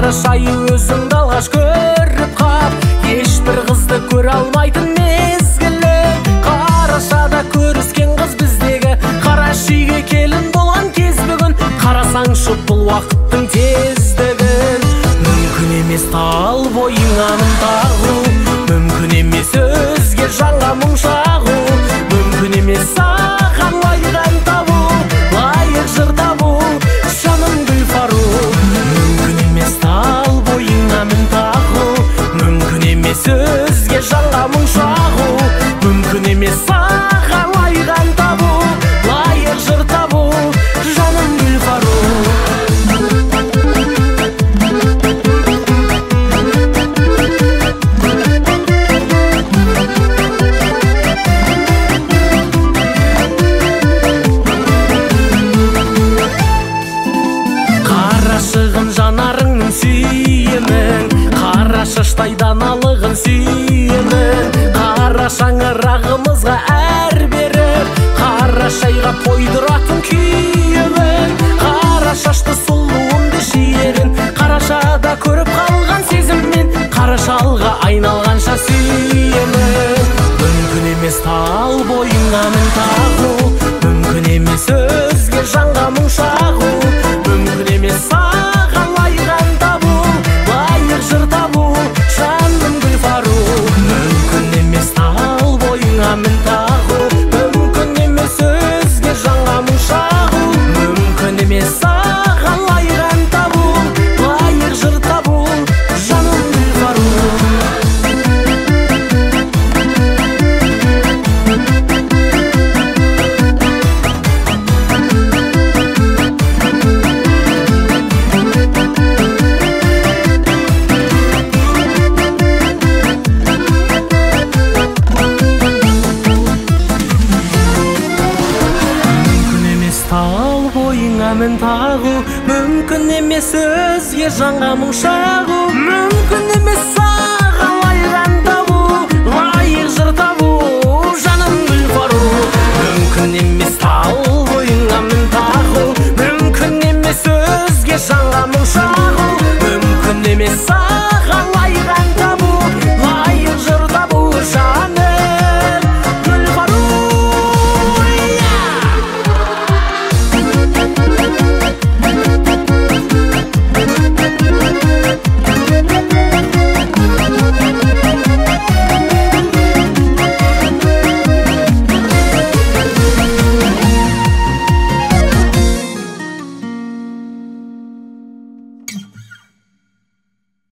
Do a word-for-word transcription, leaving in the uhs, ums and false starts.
Қарашай өзіңді алғаш көріп қап, ешбір қызды көре алмайтын мезгілі. Қарашада көріскен қыз біздегі, Қарашүйге келін болған кез бүгін. Қарасаңшы бұл уақыттың тездігін. Мүмкін емес тал бойыңа мін тағу, мүмкін емес өзге жанға мұң шағу, мүмкін емес саған лайық ән табу, лайық жыр табу, жаным гүлфару. Мүмкін емес тал бойыңа мін тағу, мүмкін емес өзге жанға мұң шағу, мүмкін емес саған лайық ән табу, лайық жыр табу, жаным гүлфару. Қарашығын жанарыңның сүйемін, қара шаштай даналығын сүйемін. Қара шаңырағымызға әр беріп, Қарашайға қойдыратын күйемін. Қара шашты сұлуымды шиерін, Қарашада көріп қалған сезіммен, қара шалға айналғанша сүйемін. Мүмкін емес тал бойыңа мін тағу, мүмкін емес өзге жанға мұң шағу, мүмкін емес саған лайық ән табу, лайық жыр табу, жаным гүлфару. Мүмкін емес тал бойыңа мін тағу, мүмкін емес өзге жанға мұң шағу, мүмкін емес саған лайық ән табу, лайық жыр табу, жаным гүлфару. Тал бойыңа мін тағу, мүмкін емес өзге жанға мұң шағу, мүмкін емес саған лайық ән табу, лайық жыр табу, жаным гүлфару. Мүмкін емес тал бойыңа мін тағу, мүмкін емес өзге жанға